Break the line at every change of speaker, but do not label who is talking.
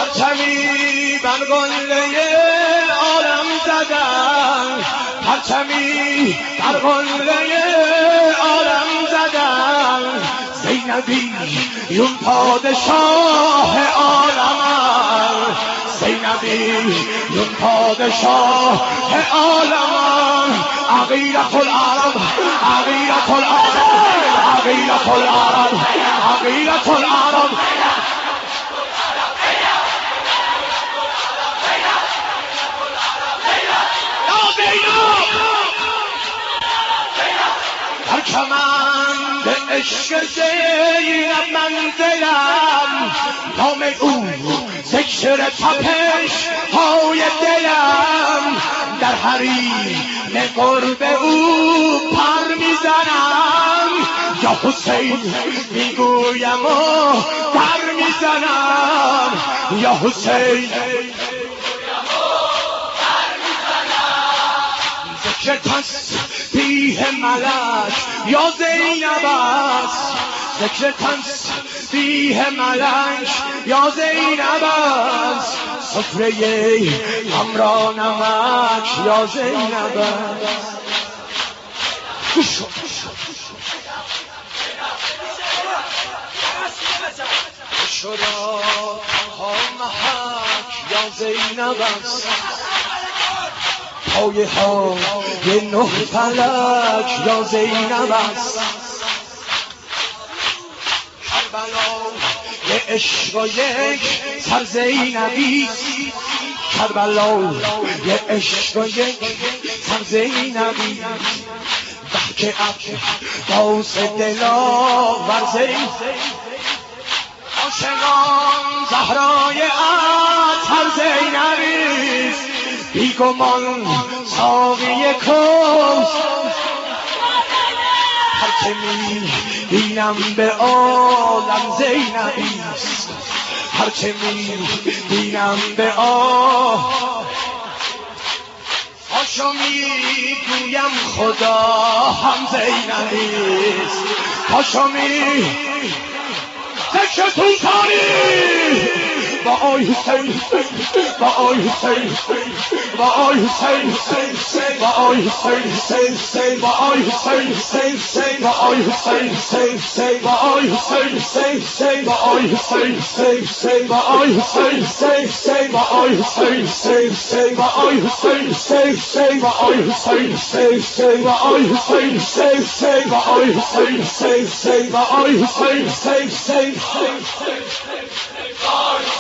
پرچمی بر قله عالم زدن، پرچمی بر قله عالم زدن. زینبی یون پادشاه عالم، زینبی یون پادشاه عالم. عقیلة العرب، عقیلة العرب، عقیلة العرب، عقیلة العرب. در کمند عشق زینب من دلم، نام او ذکر تپش های دلم. در حریم قرب او پر میزنم، یا حسین میگویم و در میزنم، یا حسین ذکر تسبیح ملک یا زینب است، ذکر تسبیح ملک یا زینب است. سفره غم نمک یا زینب است. شدا ها محک یا زینب است، پایه ها یه نه فلک یا زینب است. کربلا یه عشق و یک سر زینبی، کربلا یه عشق و یک سر زینبی. بحک عباس دلاور زینب، عاشقان زهرای اطهر زینبی است. بیگمان ساقی کوثر، هر که می بینم به عالم زینبی است، هر که می بینم به هاشو میگویم خدا هم زینبی است. هاشو می ذکر توتانی با آی حسین، با آی حسین، با آی حسین، با آی حسین، با آی حسین، با آی حسین، با آی حسین، با آی حسین، با آی حسین، با آی حسین، با آی حسین، با آی حسین، با آی حسین، با آی حسین، با آی حسین.